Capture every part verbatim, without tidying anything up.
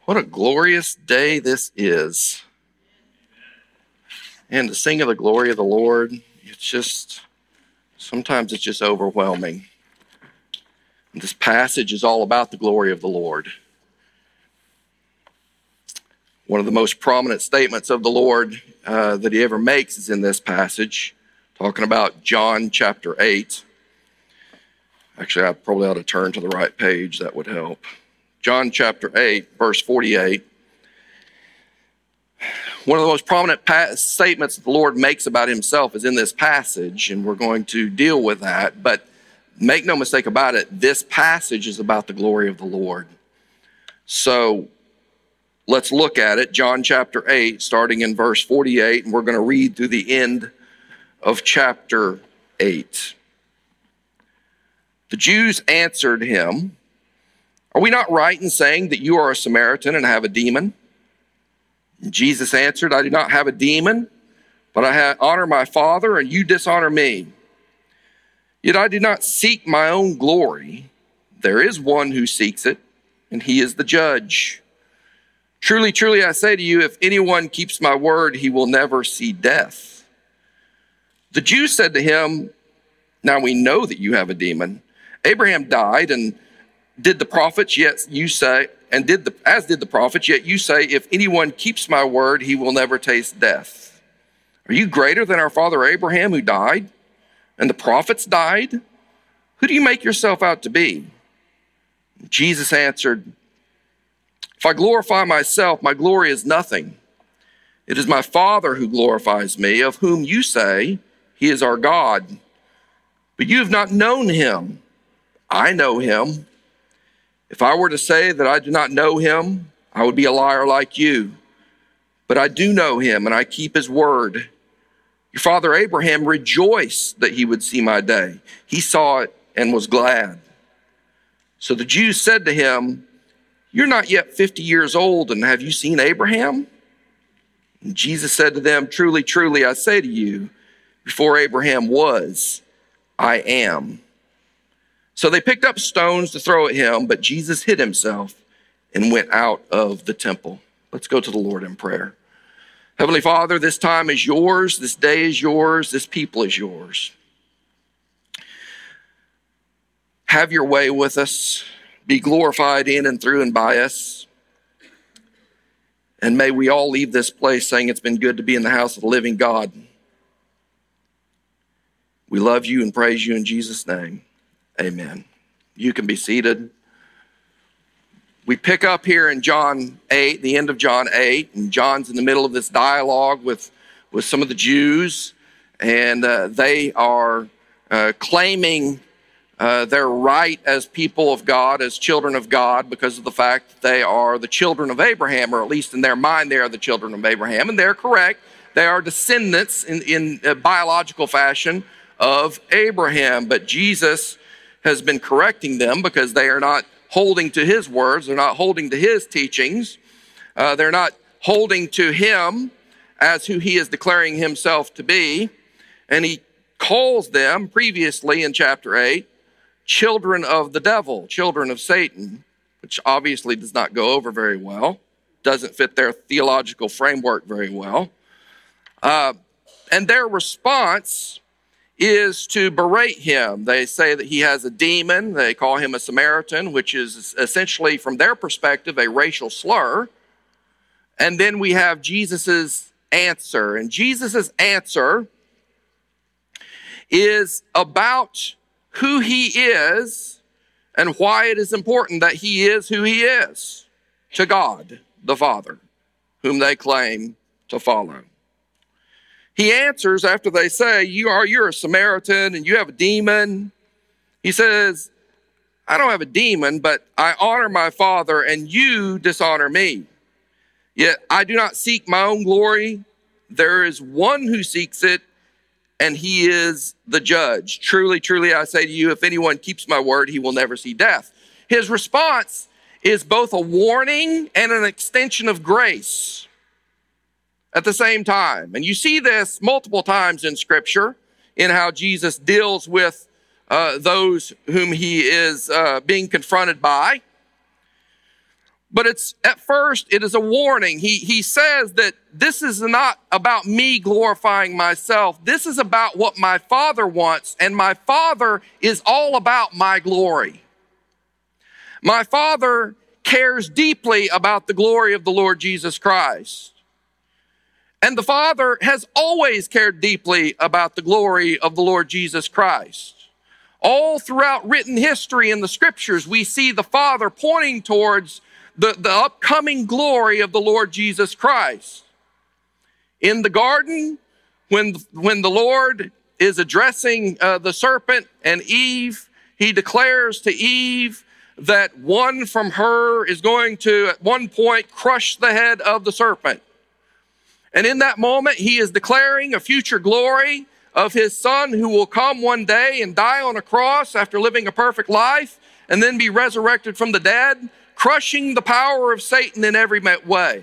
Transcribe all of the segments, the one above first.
What a glorious day this is. And to sing of the glory of the Lord, it's just, sometimes it's just overwhelming. This passage is all about the glory of the Lord. One of the most prominent statements of the Lord uh, that he ever makes is in this passage, talking about John chapter eight. Actually, I probably ought to turn to the right page. That would help. John chapter eight, verse forty-eight. One of the most prominent pa- statements that the Lord makes about himself is in this passage, and we're going to deal with that. But make no mistake about it, this passage is about the glory of the Lord. So let's look at it. John chapter eight, starting in verse forty-eight, and we're going to read through the end of chapter eight. The Jews answered him, "Are we not right in saying that you are a Samaritan and have a demon?" And Jesus answered, "I do not have a demon, but I honor my Father, and you dishonor me. Yet I do not seek my own glory. There is one who seeks it, and he is the judge. Truly, truly, I say to you, if anyone keeps my word, he will never see death." The Jews said to him, "Now we know that you have a demon. Abraham died, and did the prophets, yet you say, and did the as did the prophets, yet you say, if anyone keeps my word, he will never taste death. Are you greater than our father Abraham, who died, and the prophets died? Who do you make yourself out to be?" Jesus answered, "If I glorify myself, my glory is nothing. It is my Father who glorifies me, of whom you say he is our God. But you have not known him. I know him. If I were to say that I do not know him, I would be a liar like you. But I do know him, and I keep his word. Your father Abraham rejoiced that he would see my day. He saw it and was glad." So the Jews said to him, "You're not yet fifty years old, and have you seen Abraham?" And Jesus said to them, "Truly, truly, I say to you, before Abraham was, I am." So they picked up stones to throw at him, but Jesus hid himself and went out of the temple. Let's go to the Lord in prayer. Heavenly Father, this time is yours, this day is yours, this people is yours. Have your way with us. Be glorified in and through and by us. And may we all leave this place saying it's been good to be in the house of the living God. We love you and praise you in Jesus' name. Amen. You can be seated. We pick up here in John eight, the end of John eight, and John's in the middle of this dialogue with, with some of the Jews, and uh, they are uh, claiming uh, their right as people of God, as children of God, because of the fact that they are the children of Abraham, or at least in their mind, they are the children of Abraham, and they're correct. They are descendants in, in a biological fashion of Abraham, but Jesus has been correcting them because they are not holding to his words. They're not holding to his teachings. Uh, they're not holding to him as who he is declaring himself to be. And he calls them previously in chapter eight, children of the devil, children of Satan, which obviously does not go over very well, doesn't fit their theological framework very well. Uh, and their response is to berate him. They say that he has a demon. They call him a Samaritan, which is essentially, from their perspective, a racial slur. And then we have Jesus's answer. And Jesus's answer is about who he is and why it is important that he is who he is to God the Father, whom they claim to follow. He answers after they say, you are, you're a Samaritan and you have a demon. He says, I don't have a demon, but I honor my Father and you dishonor me. Yet I do not seek my own glory. There is one who seeks it, and he is the judge. Truly, truly, I say to you, if anyone keeps my word, he will never see death. His response is both a warning and an extension of grace at the same time. And you see this multiple times in Scripture in how Jesus deals with uh, those whom he is uh, being confronted by. But it's at first, it is a warning. He, he says that this is not about me glorifying myself. This is about what my Father wants, and my Father is all about my glory. My Father cares deeply about the glory of the Lord Jesus Christ. And the Father has always cared deeply about the glory of the Lord Jesus Christ. All throughout written history in the scriptures, we see the Father pointing towards the, the upcoming glory of the Lord Jesus Christ. In the garden, when, when the Lord is addressing uh, the serpent and Eve, he declares to Eve that one from her is going to, at one point, crush the head of the serpent. And in that moment, he is declaring a future glory of his Son who will come one day and die on a cross after living a perfect life and then be resurrected from the dead, crushing the power of Satan in every way.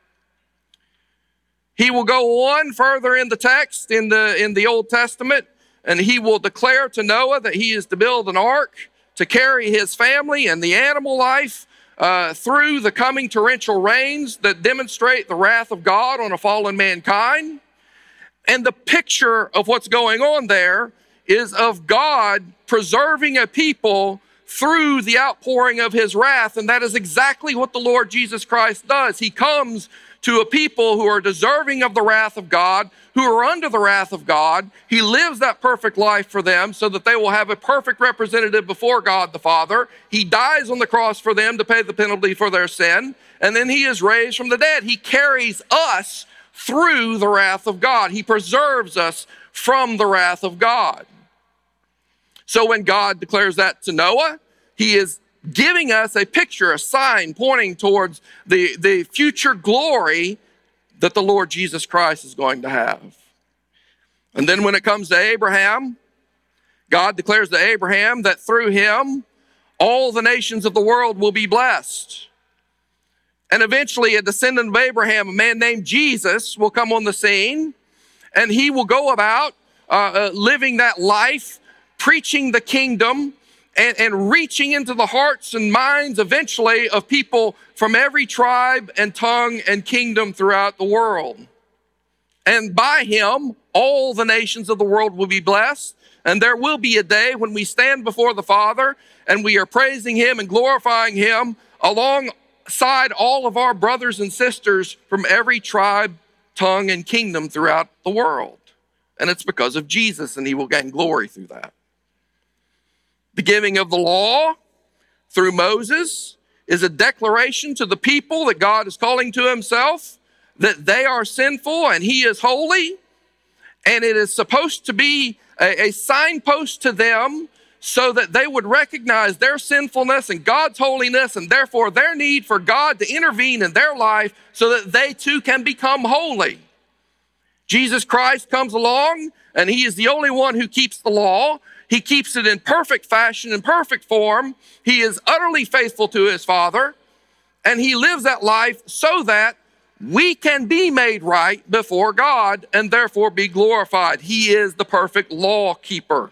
He will go on further in the text in the, in the Old Testament, and he will declare to Noah that he is to build an ark to carry his family and the animal life uh, through the coming torrential rains that demonstrate the wrath of God on a fallen mankind. And the picture of what's going on there is of God preserving a people through the outpouring of his wrath. And that is exactly what the Lord Jesus Christ does. He comes to a people who are deserving of the wrath of God, who are under the wrath of God. He lives that perfect life for them so that they will have a perfect representative before God the Father. He dies on the cross for them to pay the penalty for their sin. And then he is raised from the dead. He carries us through the wrath of God. He preserves us from the wrath of God. So when God declares that to Noah, he is giving us a picture, a sign pointing towards the, the future glory that the Lord Jesus Christ is going to have. And then when it comes to Abraham, God declares to Abraham that through him, all the nations of the world will be blessed. And eventually a descendant of Abraham, a man named Jesus, will come on the scene, and he will go about uh, uh, living that life, preaching the kingdom, and, and reaching into the hearts and minds eventually of people from every tribe and tongue and kingdom throughout the world. And by him, all the nations of the world will be blessed. And there will be a day when we stand before the Father and we are praising him and glorifying him alongside all of our brothers and sisters from every tribe, tongue, and kingdom throughout the world. And it's because of Jesus, and he will gain glory through that. The giving of the law through Moses is a declaration to the people that God is calling to himself, that they are sinful and he is holy. And it is supposed to be a, a signpost to them so that they would recognize their sinfulness and God's holiness, and therefore their need for God to intervene in their life so that they too can become holy. Jesus Christ comes along, and he is the only one who keeps the law. He keeps it in perfect fashion, in perfect form. He is utterly faithful to his Father, and he lives that life so that we can be made right before God and therefore be glorified. He is the perfect law keeper.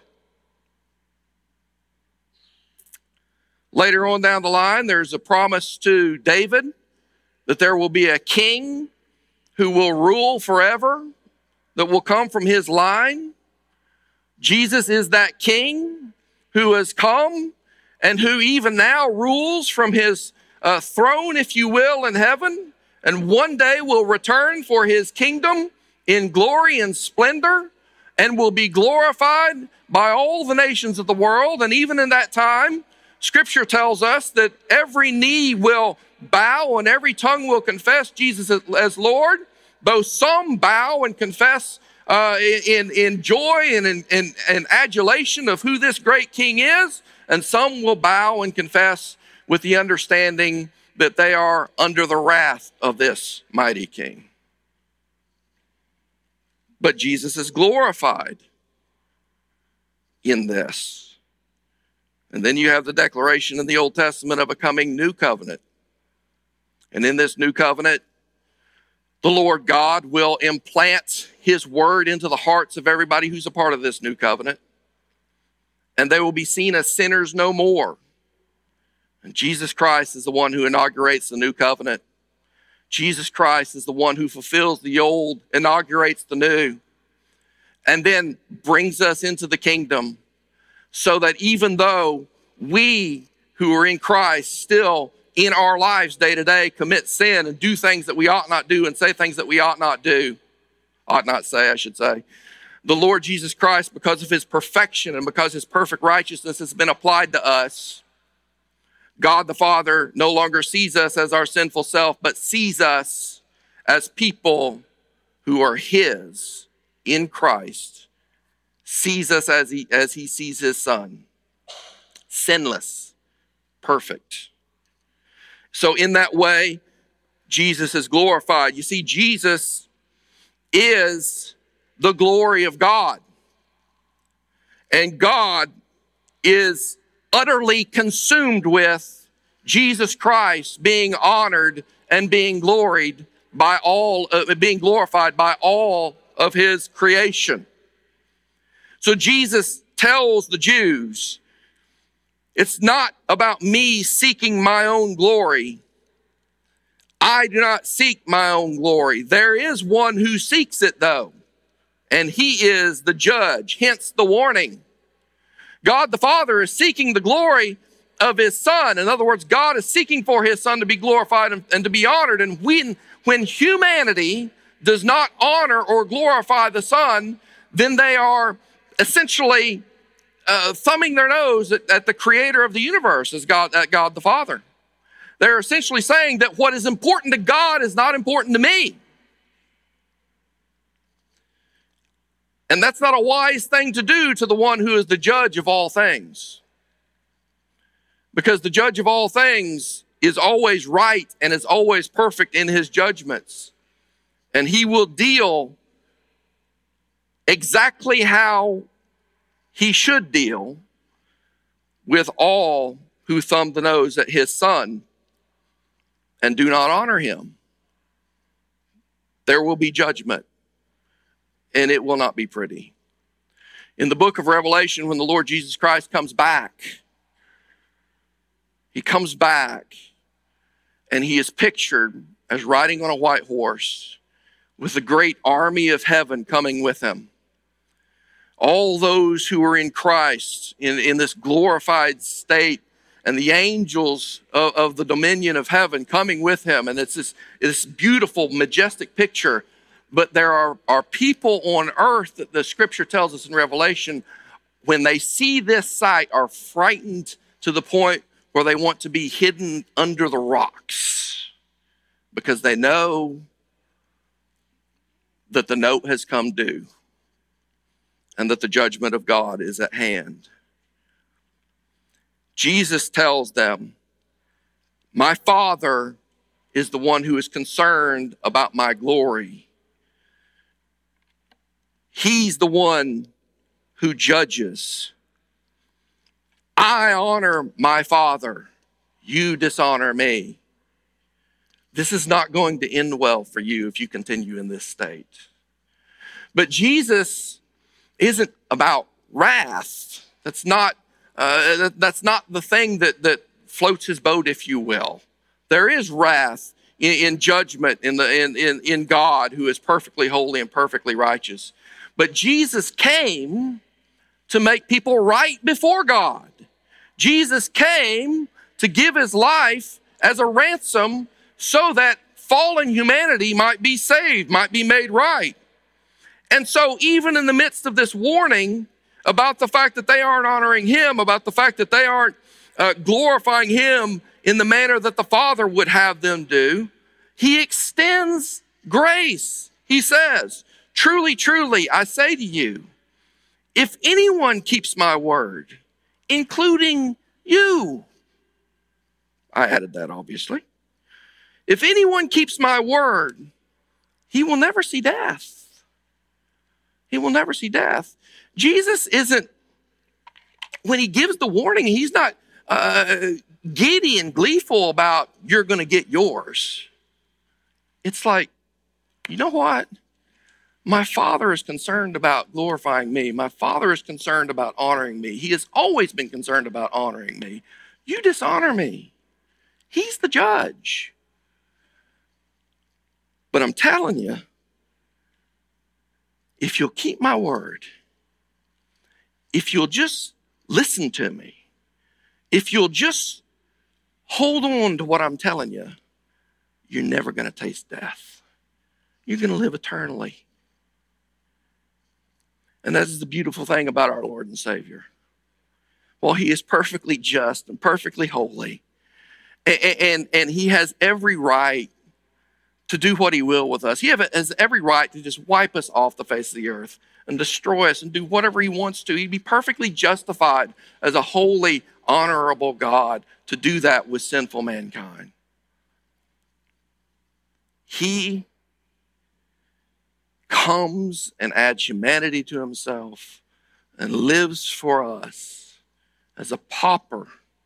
Later on down the line, there's a promise to David that there will be a king who will rule forever, that will come from his line. Jesus is that king who has come and who even now rules from his uh, throne, if you will, in heaven, and one day will return for his kingdom in glory and splendor and will be glorified by all the nations of the world. And even in that time, Scripture tells us that every knee will bow and every tongue will confess Jesus as Lord, though some bow and confess uh, in, in joy and in, in, in adulation of who this great king is, and some will bow and confess with the understanding that they are under the wrath of this mighty king. But Jesus is glorified in this. And then you have the declaration in the Old Testament of a coming new covenant. And in this new covenant, the Lord God will implant his word into the hearts of everybody who's a part of this new covenant. And they will be seen as sinners no more. And Jesus Christ is the one who inaugurates the new covenant. Jesus Christ is the one who fulfills the old, inaugurates the new, and then brings us into the kingdom, so that even though we who are in Christ still in our lives day to day commit sin and do things that we ought not do and say things that we ought not do, ought not say, I should say, the Lord Jesus Christ, because of his perfection and because his perfect righteousness has been applied to us, God the Father no longer sees us as our sinful self, but sees us as people who are his in Christ, sees us as he, as he sees his Son, sinless, perfect. So in that way, Jesus is glorified. You see, Jesus is the glory of God. And God is utterly consumed with Jesus Christ being honored and being gloried by all, uh, being glorified by all of his creation. So Jesus tells the Jews, it's not about me seeking my own glory. I do not seek my own glory. There is one who seeks it though, and he is the judge, hence the warning. God the Father is seeking the glory of his Son. In other words, God is seeking for his Son to be glorified and, and to be honored. And when, when humanity does not honor or glorify the Son, then they are essentially uh, thumbing their nose at, at the creator of the universe, as God, at God the Father. They're essentially saying that what is important to God is not important to me. And that's not a wise thing to do to the one who is the judge of all things. Because the judge of all things is always right and is always perfect in his judgments. And he will deal exactly how he should deal with all who thumb the nose at his Son and do not honor him. There will be judgment, and it will not be pretty. In the book of Revelation, when the Lord Jesus Christ comes back, he comes back and he is pictured as riding on a white horse with the great army of heaven coming with him. All those who are in Christ in, in this glorified state, and the angels of, of the dominion of heaven coming with him. And it's this, this beautiful, majestic picture. But there are, are people on earth that the scripture tells us in Revelation, when they see this sight, are frightened to the point where they want to be hidden under the rocks because they know that the note has come due and that the judgment of God is at hand. Jesus tells them, my Father is the one who is concerned about my glory. He's the one who judges. I honor my Father. You dishonor me. This is not going to end well for you if you continue in this state. But Jesus isn't about wrath. That's not Uh, that's not the thing that, that floats his boat, if you will. There is wrath in, in judgment in, the, in, in, in God, who is perfectly holy and perfectly righteous. But Jesus came to make people right before God. Jesus came to give his life as a ransom so that fallen humanity might be saved, might be made right. And so even in the midst of this warning about the fact that they aren't honoring him, about the fact that they aren't uh, glorifying him in the manner that the Father would have them do, he extends grace. He says, truly, truly, I say to you, if anyone keeps my word, including you, I added that obviously, if anyone keeps my word, he will never see death. He will never see death. Jesus isn't, when he gives the warning, he's not uh, giddy and gleeful about you're going to get yours. It's like, you know what? My Father is concerned about glorifying me. My Father is concerned about honoring me. He has always been concerned about honoring me. You dishonor me. He's the judge. But I'm telling you, if you'll keep my word, if you'll just listen to me, if you'll just hold on to what I'm telling you, you're never going to taste death. You're going to live eternally. And that is the beautiful thing about our Lord and Savior. While he is perfectly just and perfectly holy, and, and, and he has every right to do what he will with us. He has every right to just wipe us off the face of the earth and destroy us and do whatever he wants to. He'd be perfectly justified as a holy, honorable God to do that with sinful mankind. He comes and adds humanity to himself and lives for us as a pauper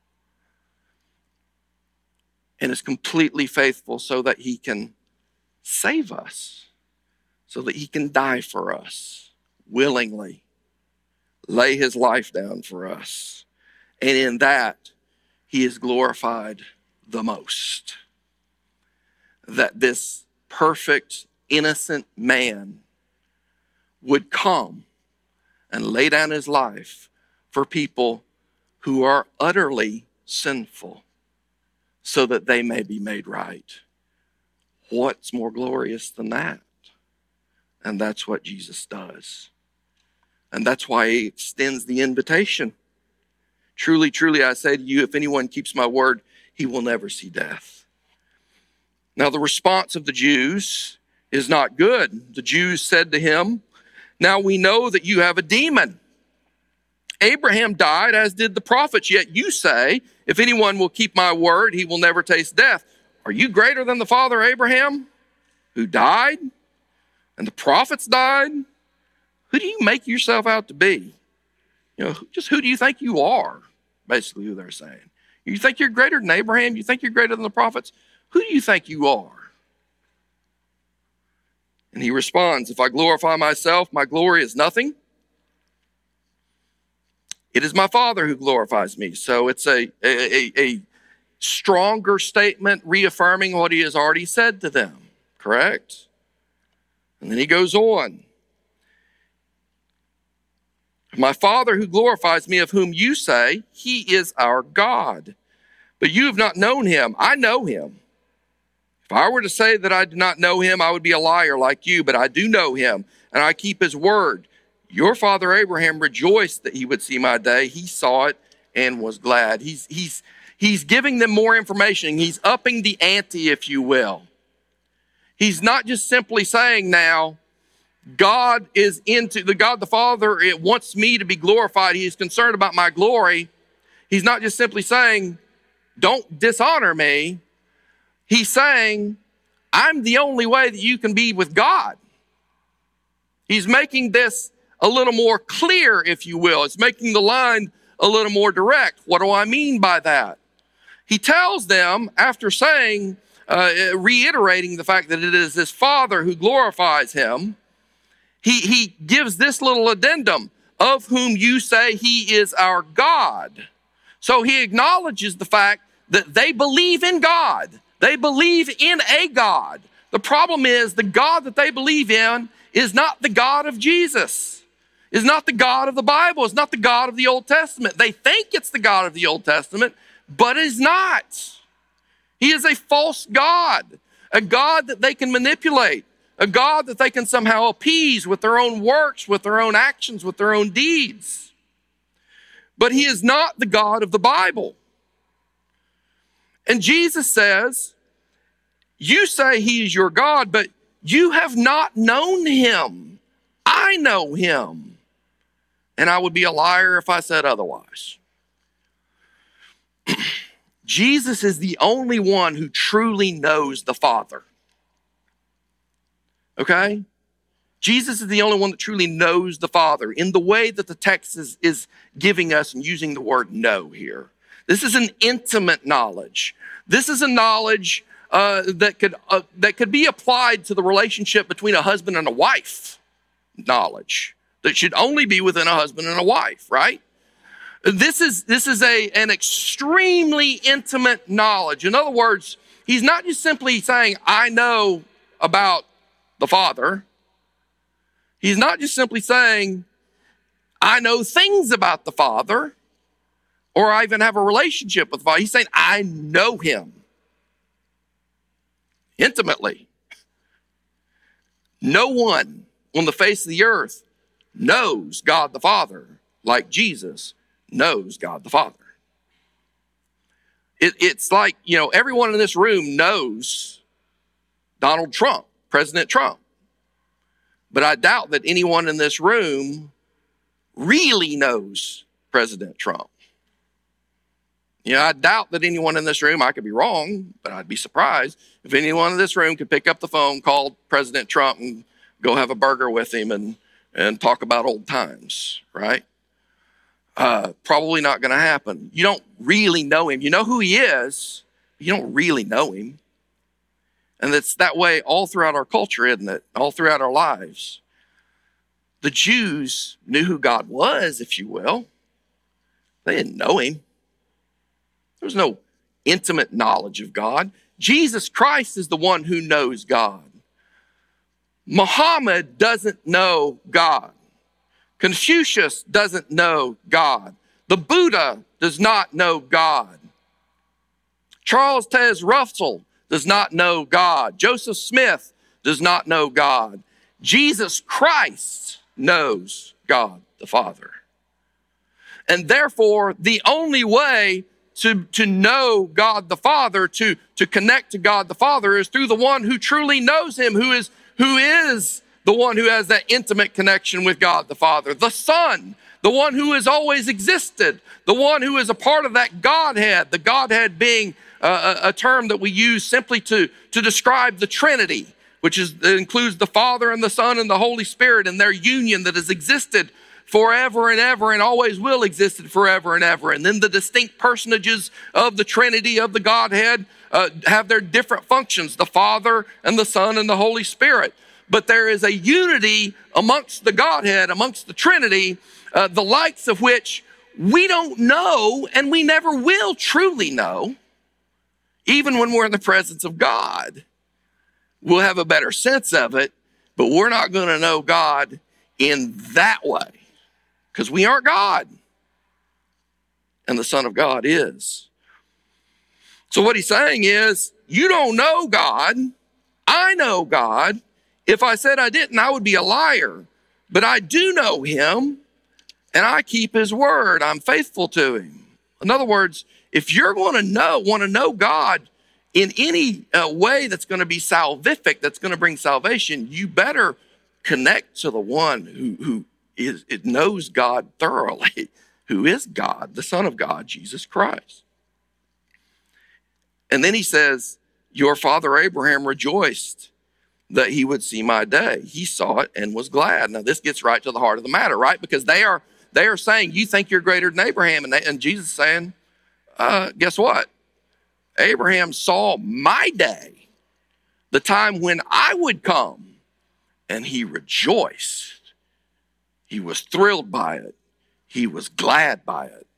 and is completely faithful so that he can save us, so that he can die for us willingly, lay his life down for us. And in that, he is glorified the most. That this perfect, innocent man would come and lay down his life for people who are utterly sinful so that they may be made right. What's more glorious than that? And that's what Jesus does. And that's why he extends the invitation. Truly, truly, I say to you, if anyone keeps my word, he will never see death. Now, the response of the Jews is not good. The Jews said to him, now we know that you have a demon. Abraham died, as did the prophets, yet you say, if anyone will keep my word, he will never taste death. Are you greater than the father Abraham, who died, and the prophets died? Who do you make yourself out to be? You know, just who do you think you are? Basically, who they're saying. You think you're greater than Abraham? You think you're greater than the prophets? Who do you think you are? And he responds, if I glorify myself, my glory is nothing. It is my Father who glorifies me. So it's a, a, a stronger statement reaffirming what he has already said to them, correct? And then he goes on. My Father who glorifies me, of whom you say, he is our God. But you have not known him. I know him. If I were to say that I do not know him, I would be a liar like you, but I do know him, and I keep his word. Your father Abraham rejoiced that he would see my day. He saw it and was glad. He's, he's, he's giving them more information. He's upping the ante, if you will. He's not just simply saying now, God is into, the God the Father, it wants me to be glorified. He is concerned about my glory. He's not just simply saying, don't dishonor me. He's saying, I'm the only way that you can be with God. He's making this a little more clear, if you will. It's making the line a little more direct. What do I mean by that? He tells them, after saying, uh, reiterating the fact that it is his Father who glorifies him, he, he gives this little addendum, of whom you say he is our God. So he acknowledges the fact that they believe in God. They believe in a God. The problem is the God that they believe in is not the God of Jesus, is not the God of the Bible, is not the God of the Old Testament. They think it's the God of the Old Testament, but is not. He is a false God, a God that they can manipulate, a God that they can somehow appease with their own works, with their own actions, with their own deeds. But he is not the God of the Bible. And Jesus says, you say he is your God, but you have not known him. I know him. And I would be a liar if I said otherwise. Jesus is the only one who truly knows the Father. Okay? Jesus is the only one that truly knows the Father in the way that the text is, is giving us and using the word know here. This is an intimate knowledge. This is a knowledge uh, that could uh, that could be applied to the relationship between a husband and a wife. Knowledge that should only be within a husband and a wife, right? This is, this is a, an extremely intimate knowledge. In other words, he's not just simply saying, I know about the Father. He's not just simply saying, I know things about the Father, or I even have a relationship with the Father. He's saying, I know him intimately. No one on the face of the earth knows God the Father like Jesus knows God the Father. It, it's like, you know, everyone in this room knows Donald Trump, President Trump. But I doubt that anyone in this room really knows President Trump. You know, I doubt that anyone in this room, I could be wrong, but I'd be surprised if anyone in this room could pick up the phone, call President Trump and go have a burger with him and, and talk about old times, right? Uh, probably not going to happen. You don't really know him. You know who he is, but you don't really know him. And it's that way all throughout our culture, isn't it? All throughout our lives. The Jews knew who God was, if you will. They didn't know him. There was no intimate knowledge of God. Jesus Christ is the one who knows God. Muhammad doesn't know God. Confucius doesn't know God. The Buddha does not know God. Charles Taze Russell does not know God. Joseph Smith does not know God. Jesus Christ knows God the Father. And therefore, the only way to, to know God the Father, to, to connect to God the Father, is through the one who truly knows him, who is, who is the one who has that intimate connection with God the Father. The Son, the one who has always existed, the one who is a part of that Godhead, the Godhead being a, a term that we use simply to, to describe the Trinity, which is, it includes the Father and the Son and the Holy Spirit and their union that has existed forever and ever and always will exist forever and ever. And then the distinct personages of the Trinity, of the Godhead, uh, have their different functions, the Father and the Son and the Holy Spirit. But there is a unity amongst the Godhead, amongst the Trinity, uh, the likes of which we don't know and we never will truly know, even when we're in the presence of God. We'll have a better sense of it, but we're not going to know God in that way because we aren't God, and the Son of God is. So what he's saying is, you don't know God. I know God. If I said I didn't, I would be a liar. But I do know him, and I keep his word. I'm faithful to him. In other words, if you're going to know, want to know God in any uh, way that's going to be salvific, that's going to bring salvation, you better connect to the one who, who is, it knows God thoroughly, who is God, the Son of God, Jesus Christ. And then he says, your father Abraham rejoiced that he would see my day. He saw it and was glad. Now this gets right to the heart of the matter, right? Because they are they are saying, you think you're greater than Abraham. And, they, and Jesus is saying, uh, guess what? Abraham saw my day, the time when I would come, and he rejoiced. He was thrilled by it. He was glad by it.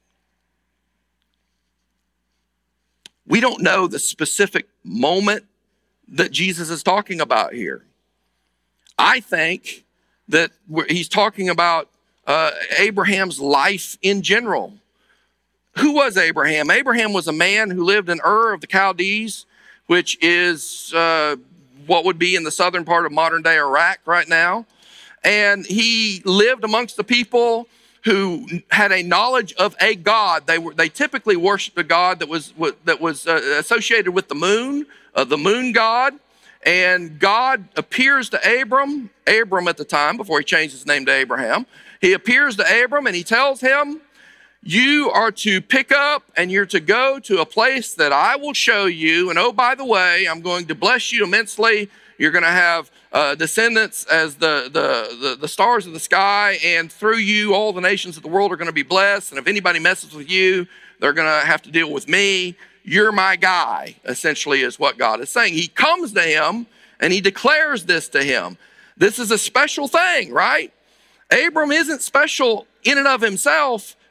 We don't know the specific moment that Jesus is talking about here. I think that he's talking about uh, Abraham's life in general. Who was Abraham? Abraham was a man who lived in Ur of the Chaldees, which is uh, what would be in the southern part of modern day Iraq right now. And he lived amongst the people who had a knowledge of a God. They were they typically worshiped a God that was that was uh, associated with the moon, uh, the moon god. And God appears to Abram, Abram at the time, before he changed his name to Abraham. He appears to Abram and he tells him, you are to pick up and you're to go to a place that I will show you. And oh, by the way, I'm going to bless you immensely. You're going to have uh, descendants as the, the, the, the stars of the sky. And through you, all the nations of the world are going to be blessed. And if anybody messes with you, they're going to have to deal with me. You're my guy, essentially, is what God is saying. He comes to him and he declares this to him. This is a special thing, right? Abram isn't special in and of himself.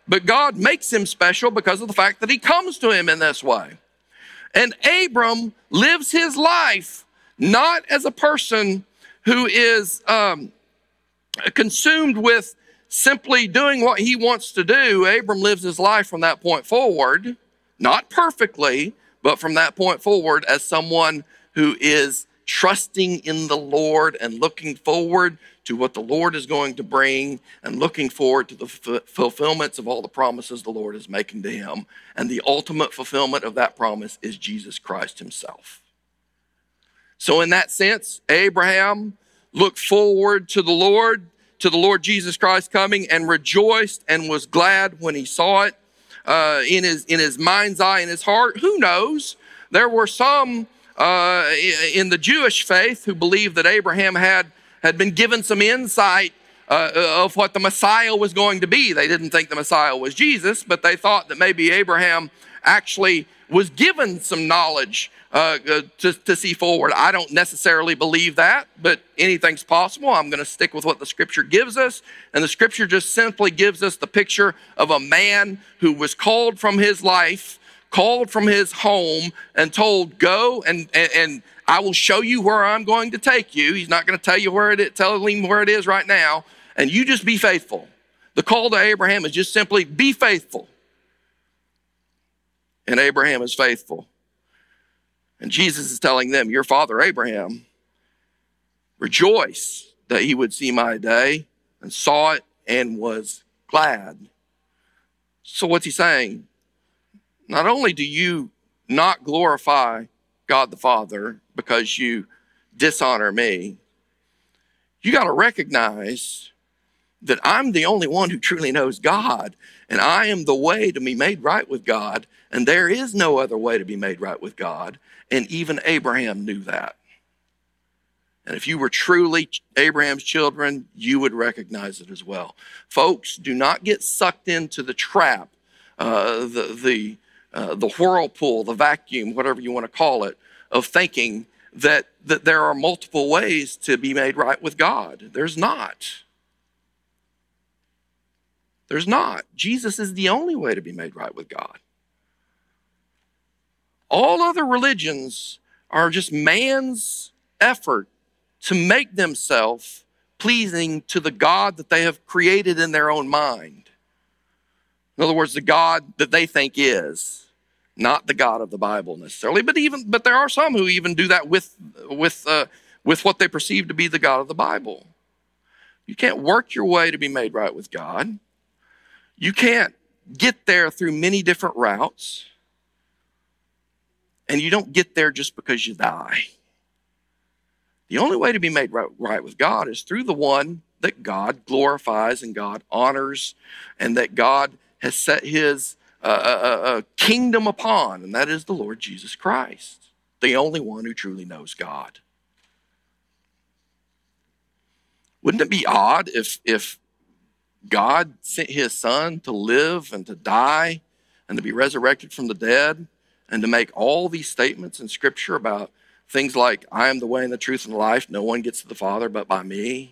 but God makes him special because of the fact that he comes to him in this way. And Abram lives his life not as a person who is um, consumed with simply doing what he wants to do. Abram lives his life from that point forward, not perfectly, but from that point forward as someone who is trusting in the Lord and looking forward to what the Lord is going to bring and looking forward to the f- fulfillments of all the promises the Lord is making to him. And the ultimate fulfillment of that promise is Jesus Christ himself. So in that sense, Abraham looked forward to the Lord, to the Lord Jesus Christ coming, and rejoiced and was glad when he saw it uh, in his in his mind's eye, in his heart. Who knows? There were some uh, in the Jewish faith who believed that Abraham had, had been given some insight uh, of what the Messiah was going to be. They didn't think the Messiah was Jesus, but they thought that maybe Abraham actually was given some knowledge uh, uh, to, to see forward. I don't necessarily believe that, but anything's possible. I'm going to stick with what the scripture gives us. And the scripture just simply gives us the picture of a man who was called from his life, called from his home, and told, go and, and, and I will show you where I'm going to take you. He's not going to tell you where it is, tell him where it is right now. And you just be faithful. The call to Abraham is just simply be faithful. And Abraham is faithful. And Jesus is telling them, your father Abraham rejoiced that he would see my day, and saw it and was glad. So what's he saying? Not only do you not glorify God the Father because you dishonor me, you got to recognize that I'm the only one who truly knows God, and I am the way to be made right with God, and there is no other way to be made right with God. And even Abraham knew that. And if you were truly Abraham's children, you would recognize it as well. Folks, do not get sucked into the trap, uh, the, the, uh, the whirlpool, the vacuum, whatever you want to call it, of thinking that, that there are multiple ways to be made right with God. There's not. There's not. Jesus is the only way to be made right with God. All other religions are just man's effort to make themselves pleasing to the God that they have created in their own mind. In other words, the God that they think is, not the God of the Bible necessarily, but even but there are some who even do that with with uh, with what they perceive to be the God of the Bible. You can't work your way to be made right with God. You can't get there through many different routes. And you don't get there just because you die. The only way to be made right, right with God is through the one that God glorifies and God honors, and that God has set his uh, uh, uh, kingdom upon, and that is the Lord Jesus Christ, the only one who truly knows God. Wouldn't it be odd if, if God sent his son to live and to die and to be resurrected from the dead, and to make all these statements in Scripture about things like, I am the way and the truth and the life. No one gets to the Father but by me.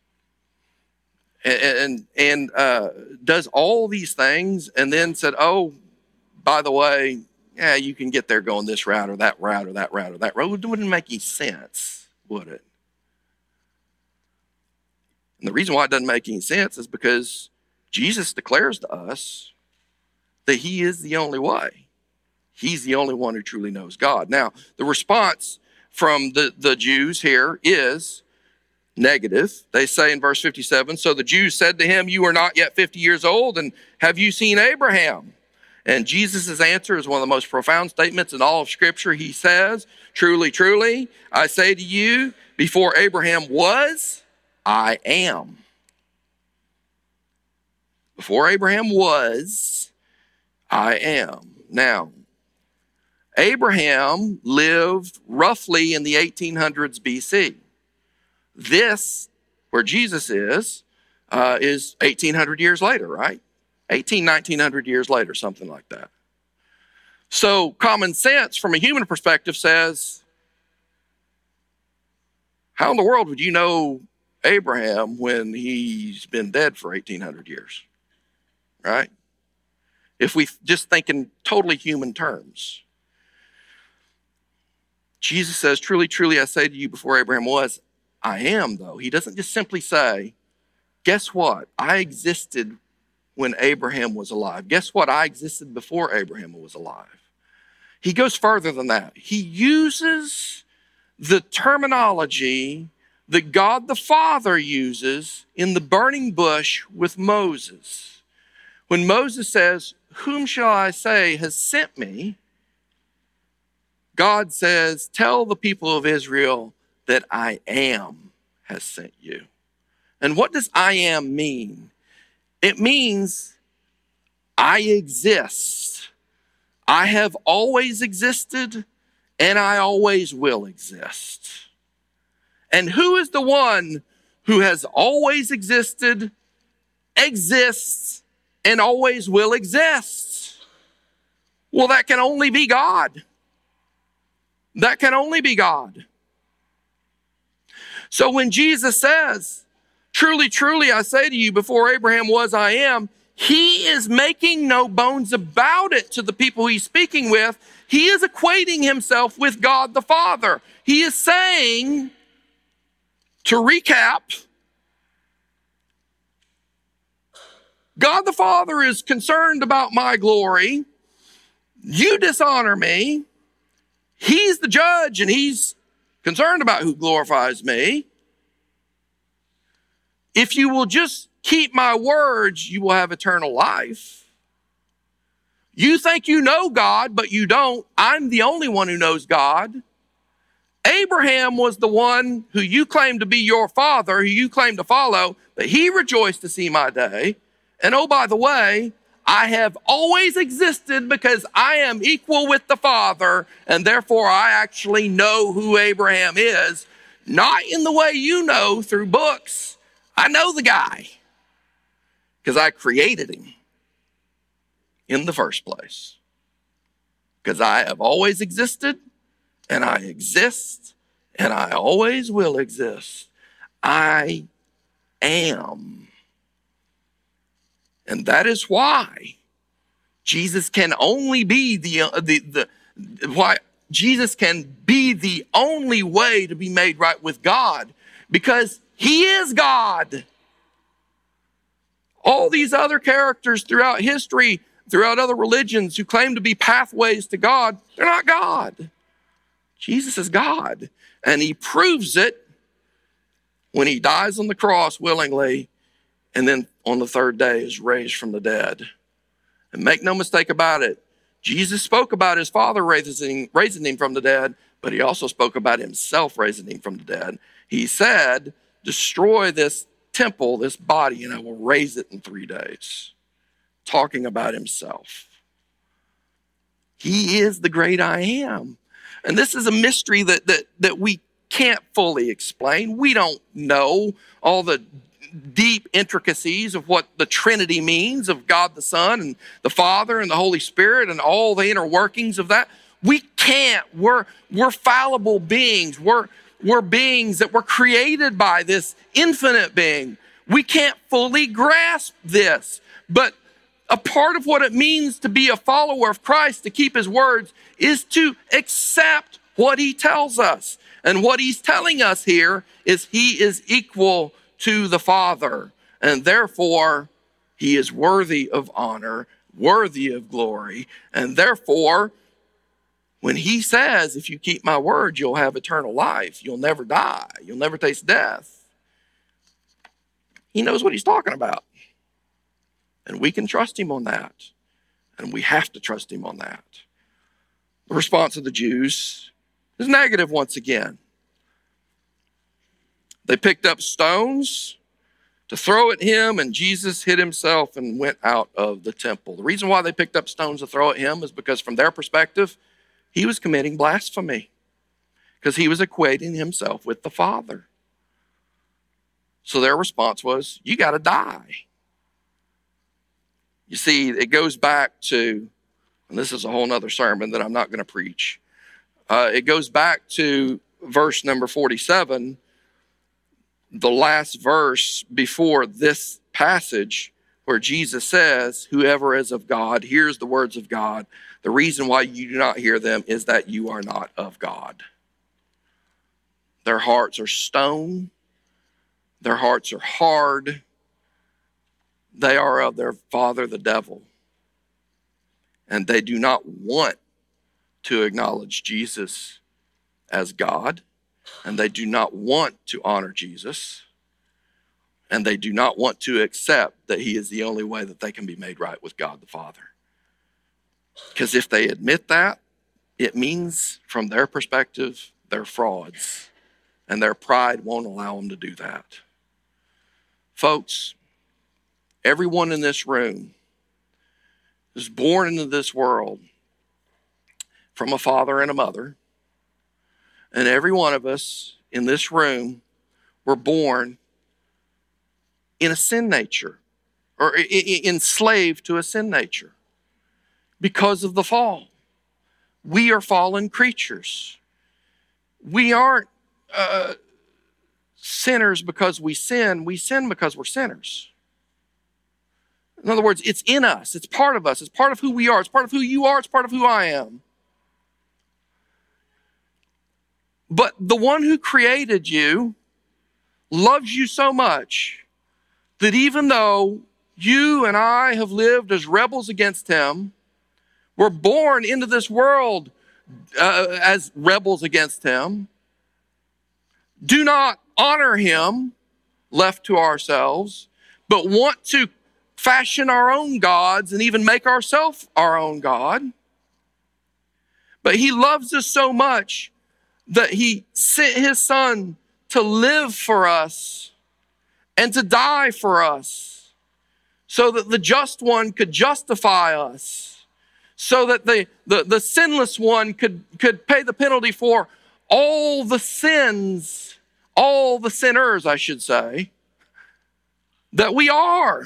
And, and, and uh, does all these things and then said, oh, by the way, yeah, you can get there going this route or that route or that route or that route. It wouldn't make any sense, would it? And the reason why it doesn't make any sense is because Jesus declares to us that he is the only way. He's the only one who truly knows God. Now, the response from the, the Jews here is negative. They say in verse fifty-seven, so the Jews said to him, you are not yet fifty years old, and have you seen Abraham? And Jesus' answer is one of the most profound statements in all of Scripture. He says, truly, truly, I say to you, before Abraham was, I am. Before Abraham was, I am. Now, Abraham lived roughly in the eighteen hundreds B C. This, where Jesus is, uh, is eighteen hundred years later, right? eighteen, nineteen hundred years later, something like that. So common sense from a human perspective says, how in the world would you know Abraham when he's been dead for eighteen hundred years, right? if we just think in totally human terms. Jesus says, truly, truly, I say to you, before Abraham was, I am, though. He doesn't just simply say, guess what? I existed when Abraham was alive. Guess what? I existed before Abraham was alive. He goes further than that. He uses the terminology that God the Father uses in the burning bush with Moses. When Moses says, whom shall I say has sent me? God says, tell the people of Israel that I am has sent you. And what does I am mean? It means I exist. I have always existed, and I always will exist. And who is the one who has always existed, exists, and always will exist? Well, that can only be God. That can only be God. So when Jesus says, truly, truly, I say to you, before Abraham was, I am, he is making no bones about it to the people he's speaking with. He is equating himself with God the Father. He is saying, to recap, God the Father is concerned about my glory. You dishonor me. He's the judge, and he's concerned about who glorifies me. If you will just keep my words, you will have eternal life. You think you know God, but you don't. I'm the only one who knows God. Abraham was the one who you claim to be your father, who you claim to follow, but he rejoiced to see my day. And oh, by the way, I have always existed because I am equal with the Father, and therefore I actually know who Abraham is, not in the way you know through books. I know the guy because I created him in the first place. Because I have always existed, and I exist, and I always will exist. I am. And that is why Jesus can only be the, uh, the, the, why Jesus can be the only way to be made right with God, because he is God. All these other characters throughout history, throughout other religions who claim to be pathways to God, they're not God. Jesus is God. And he proves it when he dies on the cross willingly, and then on the third day is raised from the dead. And make no mistake about it, Jesus spoke about his Father raising, raising him from the dead, but he also spoke about himself raising him from the dead. He said, destroy this temple, this body, and I will raise it in three days. Talking about himself. He is the great I am. And this is a mystery that, that, that we can't fully explain. We don't know all the deep intricacies of what the Trinity means, of God the Son and the Father and the Holy Spirit and all the inner workings of that. We can't. We're, we're fallible beings. We're, we're beings that were created by this infinite being. We can't fully grasp this. But a part of what it means to be a follower of Christ, to keep his words, is to accept what he tells us. And what he's telling us here is he is equal to the Father, and therefore he is worthy of honor, worthy of glory, and therefore when he says, if you keep my word, you'll have eternal life, you'll never die, you'll never taste death, he knows what he's talking about. And we can trust him on that, and we have to trust him on that. The response of the Jews is negative once again. They picked up stones to throw at him, and Jesus hid himself and went out of the temple. The reason why they picked up stones to throw at him is because from their perspective, he was committing blasphemy, because he was equating himself with the Father. So their response was, you got to die. You see, it goes back to, and this is a whole nother sermon that I'm not going to preach. Uh, it goes back to verse number forty-seven, the last verse before this passage, where Jesus says, whoever is of God hears the words of God. The reason why you do not hear them is that you are not of God. Their hearts are stone. Their hearts are hard. They are of their father, the devil. And they do not want to acknowledge Jesus as God. And they do not want to honor Jesus. And they do not want to accept that he is the only way that they can be made right with God the Father. Because if they admit that, it means from their perspective, they're frauds. And their pride won't allow them to do that. Folks, everyone in this room is born into this world from a father and a mother. And every one of us in this room were born in a sin nature, or enslaved to a sin nature because of the fall. We are fallen creatures. We aren't uh, sinners because we sin. We sin because we're sinners. In other words, it's in us. It's part of us. It's part of who we are. It's part of who you are. It's part of who I am. But the one who created you loves you so much that even though you and I have lived as rebels against him, we're born into this world uh, as rebels against him, do not honor him, left to ourselves, but want to fashion our own gods and even make ourselves our own God. But he loves us so much that he sent his son to live for us and to die for us so that the just one could justify us, so that the, the, the sinless one could, could pay the penalty for all the sins, all the sinners, I should say, that we are.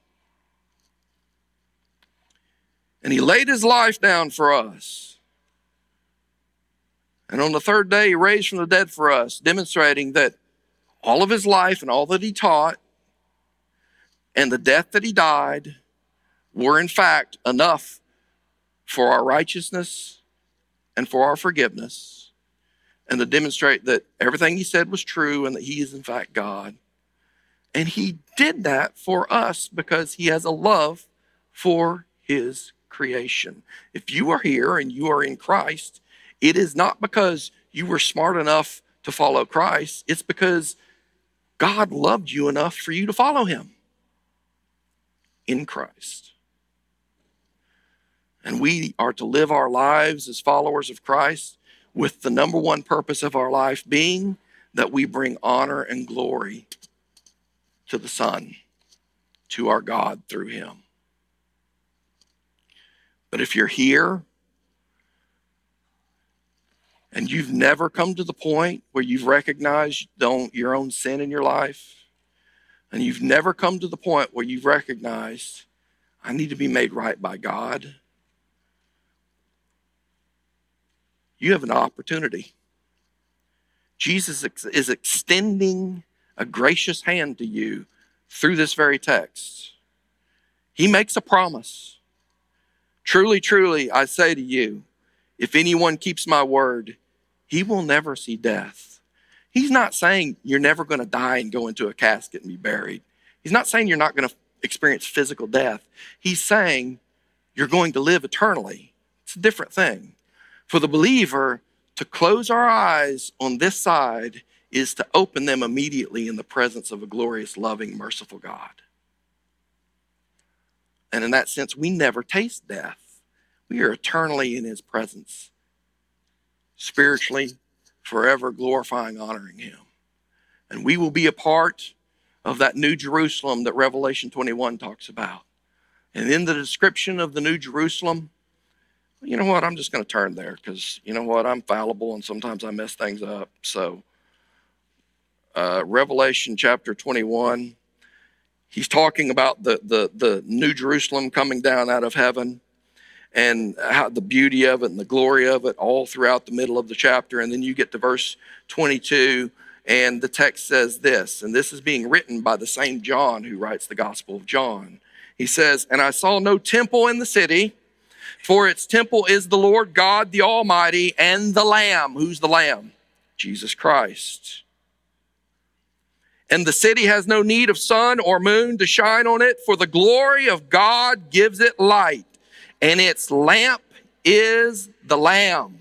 And he laid his life down for us. And on the third day, he raised from the dead for us, demonstrating that all of his life and all that he taught and the death that he died were in fact enough for our righteousness and for our forgiveness, and to demonstrate that everything he said was true and that he is in fact God. And he did that for us because he has a love for his creation. If you are here and you are in Christ, it is not because you were smart enough to follow Christ. It's because God loved you enough for you to follow him in Christ. And we are to live our lives as followers of Christ with the number one purpose of our life being that we bring honor and glory to the Son, to our God through him. But if you're here and you've never come to the point where you've recognized your own sin in your life, and you've never come to the point where you've recognized, I need to be made right by God, you have an opportunity. Jesus is extending a gracious hand to you through this very text. He makes a promise. Truly, truly, I say to you, if anyone keeps my word, he will never see death. He's not saying you're never going to die and go into a casket and be buried. He's not saying you're not going to experience physical death. He's saying you're going to live eternally. It's a different thing. For the believer, to close our eyes on this side is to open them immediately in the presence of a glorious, loving, merciful God. And in that sense, we never taste death. We are eternally in his presence, spiritually, forever glorifying, honoring him. And we will be a part of that New Jerusalem that Revelation twenty-one talks about. And in the description of the New Jerusalem, you know what, I'm just going to turn there because, you know what, I'm fallible and sometimes I mess things up. So, uh, Revelation chapter twenty-one, he's talking about the, the, the New Jerusalem coming down out of heaven and how the beauty of it and the glory of it all throughout the middle of the chapter. And then you get to verse twenty-two, and the text says this, and this is being written by the same John who writes the Gospel of John. He says, and I saw no temple in the city, for its temple is the Lord God, the Almighty, and the Lamb. Who's the Lamb? Jesus Christ. And the city has no need of sun or moon to shine on it, for the glory of God gives it light, and its lamp is the Lamb.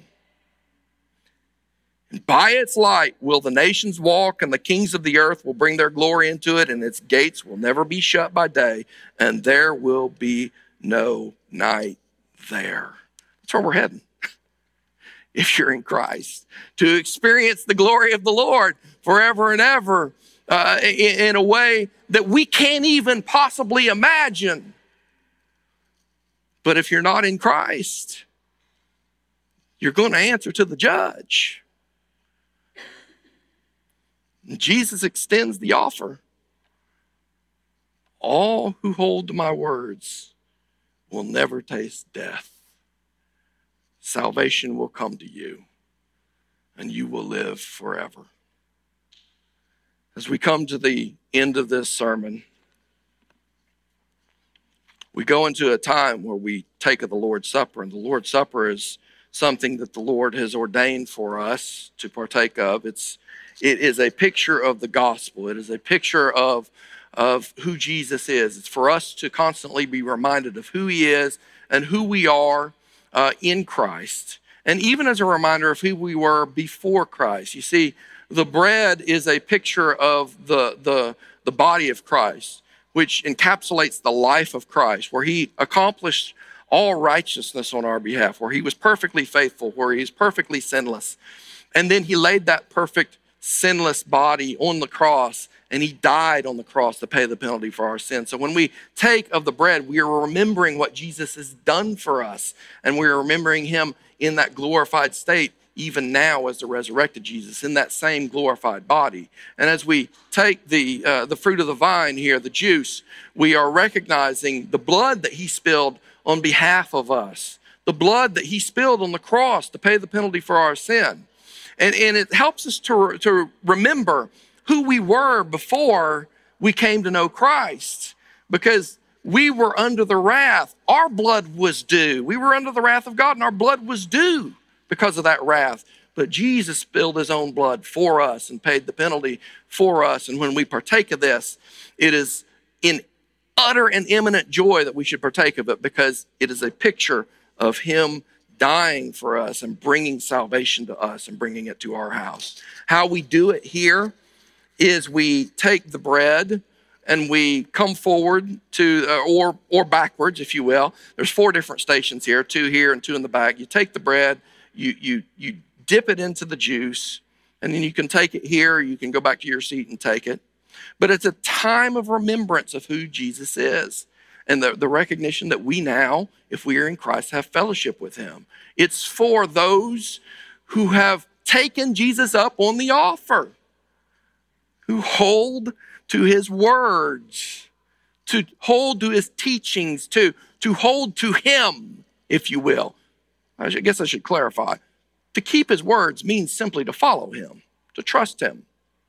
And by its light will the nations walk, and the kings of the earth will bring their glory into it, and its gates will never be shut by day, and there will be no night there. That's where we're heading. If you're in Christ, to experience the glory of the Lord forever and ever, uh, in, in a way that we can't even possibly imagine. But if you're not in Christ, you're going to answer to the judge. And Jesus extends the offer. All who hold to my words will never taste death. Salvation will come to you, and you will live forever. As we come to the end of this sermon, we go into a time where we take of the Lord's Supper, and the Lord's Supper is something that the Lord has ordained for us to partake of. It's, it is a picture of the gospel. It is a picture of, of who Jesus is. It's for us to constantly be reminded of who he is and who we are uh, in Christ. And even as a reminder of who we were before Christ. You see, the bread is a picture of the, the, the body of Christ, which encapsulates the life of Christ, where he accomplished all righteousness on our behalf, where he was perfectly faithful, where he is perfectly sinless. And then he laid that perfect sinless body on the cross, and he died on the cross to pay the penalty for our sins. So when we take of the bread, we are remembering what Jesus has done for us, and we are remembering him in that glorified state, even now as the resurrected Jesus, in that same glorified body. And as we take the uh, the fruit of the vine here, the juice, we are recognizing the blood that he spilled on behalf of us, the blood that he spilled on the cross to pay the penalty for our sin. And, and it helps us to, to remember who we were before we came to know Christ, because we were under the wrath. Our blood was due. We were under the wrath of God, and our blood was due because of that wrath. But Jesus spilled his own blood for us and paid the penalty for us. And when we partake of this, it is in utter and imminent joy that we should partake of it, because it is a picture of him dying for us and bringing salvation to us and bringing it to our house. How we do it here is we take the bread and we come forward to, uh, or or backwards, if you will. There's four different stations here, two here and two in the back. You take the bread, you you you dip it into the juice, and then you can take it here, you can go back to your seat and take it. But it's a time of remembrance of who Jesus is, and the, the recognition that we now, if we are in Christ, have fellowship with him. It's for those who have taken Jesus up on the offer, who hold to his words, to hold to his teachings, to, to hold to him, if you will. I guess I should clarify. To keep his words means simply to follow him, to trust him.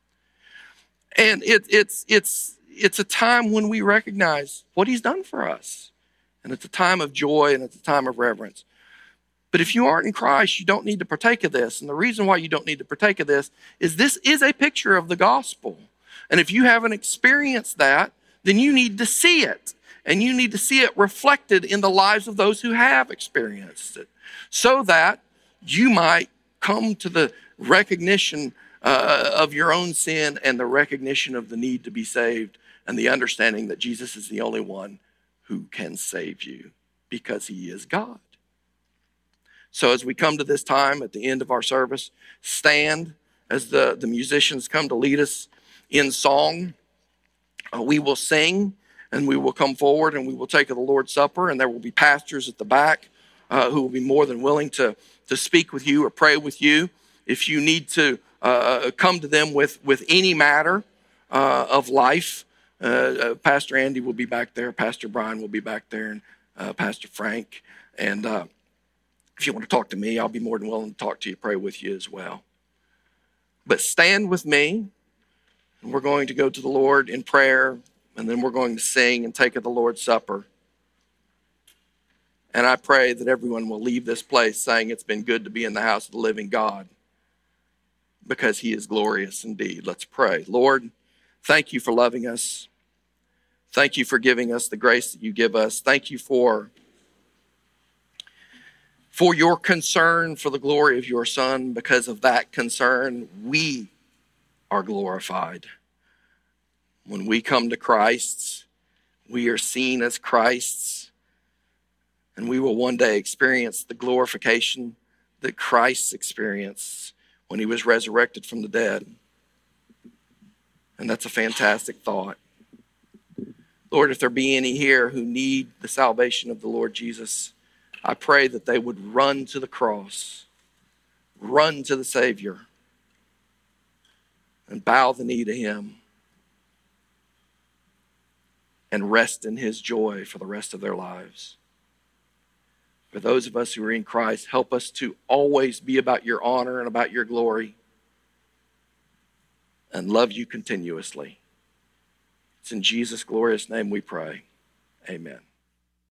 And it, it's, it's, it's a time when we recognize what he's done for us. And it's a time of joy, and it's a time of reverence. But if you aren't in Christ, you don't need to partake of this. And the reason why you don't need to partake of this is this is a picture of the gospel. And if you haven't experienced that, then you need to see it. And you need to see it reflected in the lives of those who have experienced it, so that you might come to the recognition uh, of your own sin and the recognition of the need to be saved, and the understanding that Jesus is the only one who can save you because he is God. So as we come to this time at the end of our service, stand as the, the musicians come to lead us in song. Uh, we will sing, and we will come forward, and we will take of the Lord's Supper, and there will be pastors at the back uh, who will be more than willing to, to speak with you or pray with you. If you need to uh, come to them with, with any matter uh, of life, uh, uh, Pastor Andy will be back there, Pastor Brian will be back there, and uh, Pastor Frank. And uh, if you want to talk to me, I'll be more than willing to talk to you, pray with you as well. But stand with me, and we're going to go to the Lord in prayer and then we're going to sing and take of the Lord's Supper. And I pray that everyone will leave this place saying it's been good to be in the house of the living God, because he is glorious indeed. Let's pray. Lord, thank you for loving us. Thank you for giving us the grace that you give us. Thank you for, for your concern for the glory of your Son. Because of that concern, we are glorified. When we come to Christ, we are seen as Christ's, and we will one day experience the glorification that Christ experienced when he was resurrected from the dead. And that's a fantastic thought. Lord, if there be any here who need the salvation of the Lord Jesus, I pray that they would run to the cross, run to the Savior, and bow the knee to him and rest in his joy for the rest of their lives. For those of us who are in Christ, help us to always be about your honor and about your glory and love you continuously. It's in Jesus' glorious name we pray. Amen.